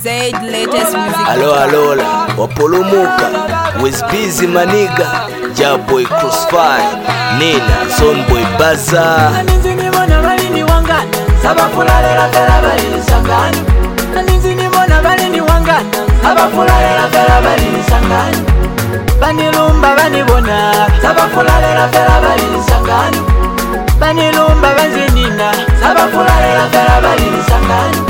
Zaid latest music. Alola, wapolomoka, with busy maniga, Jaboy Crossfire, Nina, Sonboy Baza. Anizini mona bali ni wangana, sabafulalera fera bali ni sangana. Anizini mona bali ni wangana, sabafulalera fera bali ni sangana. Banilumba banibona, sabafulalera fera bali ni sangana. Banilumba banzinina, sabafulalera fera bali ni sangana.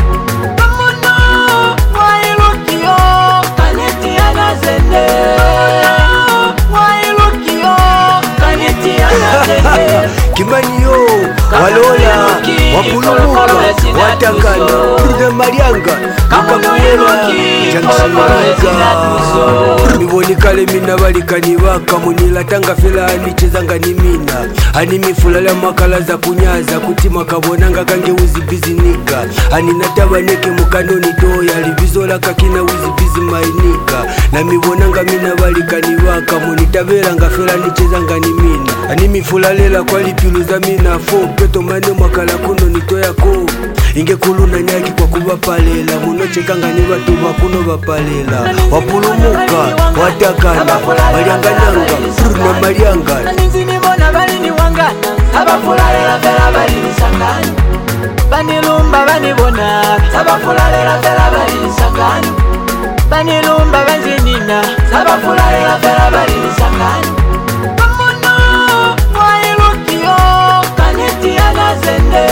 Kimaniyo, walola, wapulumuka, watakana, Bruda Marianga, Mukamwela, Janksimanga. Mivonikale mina balikani waka, munila tanga fela anichezanga ni mina. Animifulala makala za kunyaza, kutima kabonanga kange uzibizi nika. Aninataba neke mukanoni toya, libizola kakina uzibizi mainika. Na mivonanga mina balikani waka, munitaveranga fela anichezanga ni mina. Animifulalela kwa lipiluza mina fo, peto mane makala kuno nitoyako. Inge kuluna nyaki kwa kuba palela, munoche kanga ni watu wakuno wapalela. Wapulumuka, watakana, Marianga nyanga, Bruda Marianga. Anizini mona bali ni wangana, sabafulalera fera bali ni sangana. Banilumba banibona, sabafulalera fera bali ni sangana. Banilumba banzinina, sabafulalera fera bali ni sangana. Kamuno, wailukio, kaniti anazende.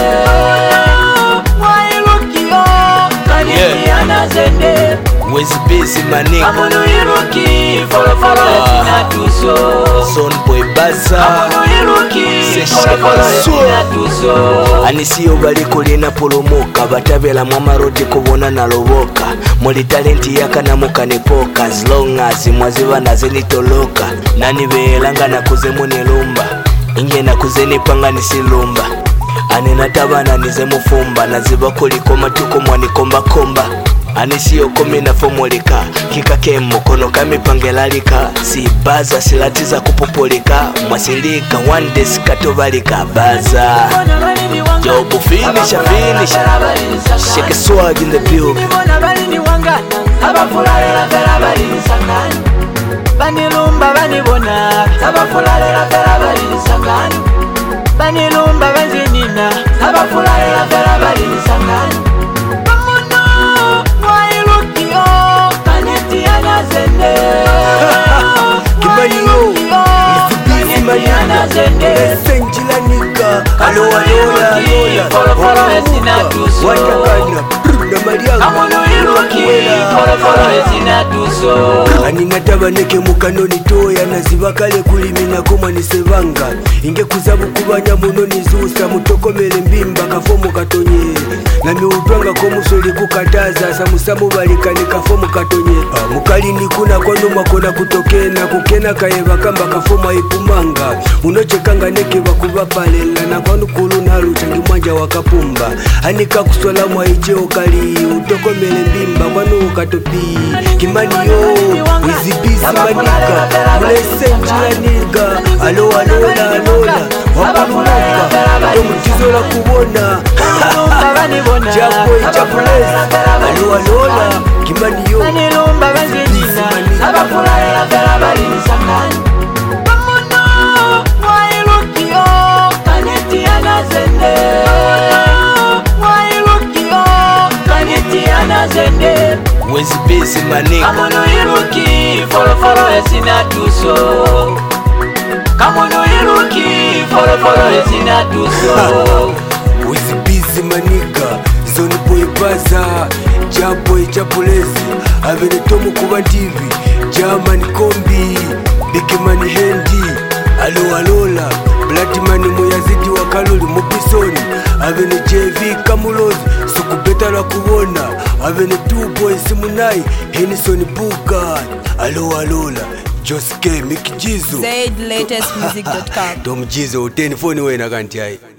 Wailukio, kaniti anazende. With busy maniga, Kamuno iruki, follow esina tuso. Sonboy Baza. Anisiyo baliko lina polomoka, batabela mwamaroti kubona naloboka. Muli talenti yakana mukanipoka, as long as mwaziba nazenitoloka. Nani beelanga nakuzemu nilumba, inge nakuzeni panga nisilumba. Anenatabana nize mufumba, naziba kuliko matuko mwanikomba komba. Anisiyo komina fomolika, kika kemukono kamipangelalika. Si baza silatiza kupopolika, mwasilika one day sikatobalika baza. Job finish. Shake swag in the building. Banilumba banibona, sabafulalera fera bali ni sangana. Banilumba banzinina, sabafulalera fera bali ni sangana. Kamuno, wailukio, kaniti anazende. Kimaniyo, busy maniga, Senjila nika, alola, follow esina tuso. watakana, Bruda Marianga. Kamuno iruki, follow esina tuso. Aninataba neke mukanoni toya, naziba kale kulimina koma nisevanga. Inge kuzabu kubanya muno nizusa, mutokomele mbimba kafomu katonye. Na miupanga komusoli kukataza, samusamu balikani kafomu katonye. Mukali nikuna kwanu makona kutokena, kukena kaeva kamba kafomu ipumanga. Munoche kanga neke wakuba palela, na kwanu kulu nalu changi mwanja wakapumba. Anika kusola mwa iche okali, utokomele mbimba kwanu ukatopi. Kimaniyo, wizi busy maniga, mlese njila niga. Alola, wapulumuka, yomutizo la kubona. Jaboy, Jabulezi, alola, Kimaniyo, Banilumba banzinina, sabafulalera fera bali ni sangana. Kamuno, wailukio, kaniti anazende. Wailukio, kaniti anazende. with busy maniga. Kamuno iruki, follow esina tuso. Kamuno iruki, follow esina tuso. With busy maniga, Sonboy Baza, Jaboy Jabulezi, Avene Tomu Kuba TV, German Kombi, Big Money Hendi, Alola, Blackman Moyazidi wa Kaloli Mobisoni, Avene JV Kamulozi, Sukubeta la Kuona, Avene 2 Boys Munai, Henison Buka, Alola, Joske Mikijizo, Zaid latest music.com. Tom Jizo, 10 phone wena kanti hai.